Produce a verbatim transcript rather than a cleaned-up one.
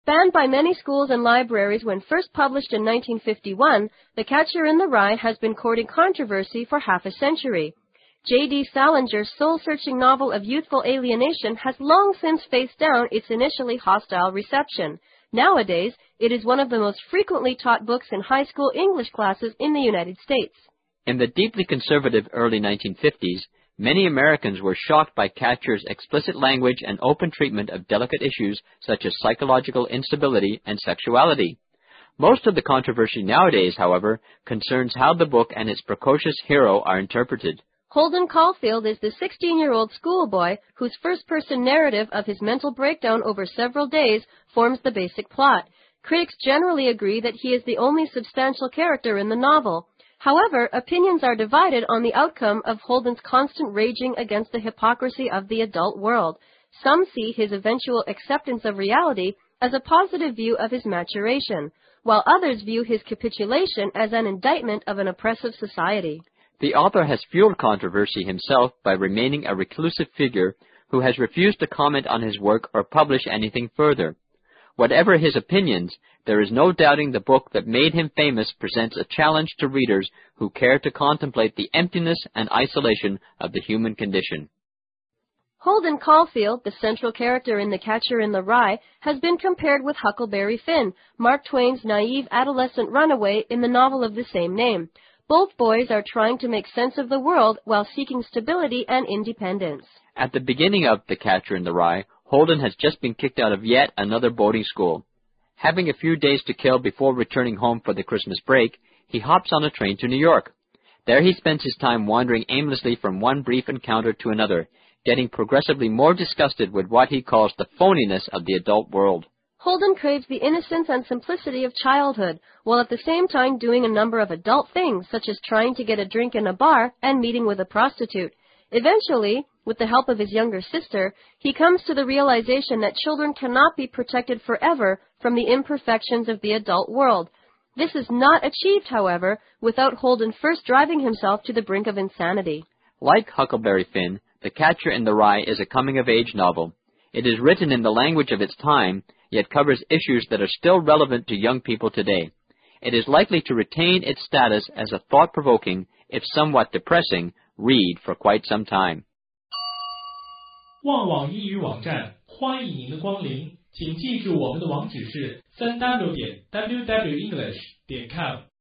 Banned by many schools and libraries when first published in nineteen fifty-one, The Catcher in the Rye has been courting controversy for half a century. J D Salinger's soul-searching novel of youthful alienation has long since faced down its initially hostile reception. Nowadays, it is one of the most frequently taught books in high school English classes in the United States. In the deeply conservative early nineteen fifties, many Americans were shocked by Catcher's explicit language and open treatment of delicate issues such as psychological instability and sexuality. Most of the controversy nowadays, however, concerns how the book and its precocious hero are interpreted. Holden Caulfield is the sixteen-year-old schoolboy whose first-person narrative of his mental breakdown over several days forms the basic plot. Critics generally agree that he is the only substantial character in the novel. However, opinions are divided on the outcome of Holden's constant raging against the hypocrisy of the adult world. Some see his eventual acceptance of reality as a positive view of his maturation, while others view his capitulation as an indictment of an oppressive society. The author has fueled controversy himself by remaining a reclusive figure who has refused to comment on his work or publish anything further. Whatever his opinions, there is no doubting the book that made him famous presents a challenge to readers who care to contemplate the emptiness and isolation of the human condition. Holden Caulfield, the central character in The Catcher in the Rye, has been compared with Huckleberry Finn, Mark Twain's naive adolescent runaway in the novel of the same name. Both boys are trying to make sense of the world while seeking stability and independence. At the beginning of The Catcher in the Rye, Holden has just been kicked out of yet another boarding school. Having a few days to kill before returning home for the Christmas break, he hops on a train to New York. There he spends his time wandering aimlessly from one brief encounter to another, getting progressively more disgusted with what he calls the phoniness of the adult world. Holden craves the innocence and simplicity of childhood, while at the same time doing a number of adult things, such as trying to get a drink in a bar and meeting with a prostitute. Eventually, with the help of his younger sister, he comes to the realization that children cannot be protected forever from the imperfections of the adult world. This is not achieved, however, without Holden first driving himself to the brink of insanity. Like Huckleberry Finn, The Catcher in the Rye is a coming-of-age novel. It is written in the language of its time, yet covers issues that are still relevant to young people today. It is likely to retain its status as a thought-provoking, if somewhat depressing, read for quite some time. 旺网英语网站欢迎您的光临，请记住我们的网址是 三 w 点 w w english 点 com。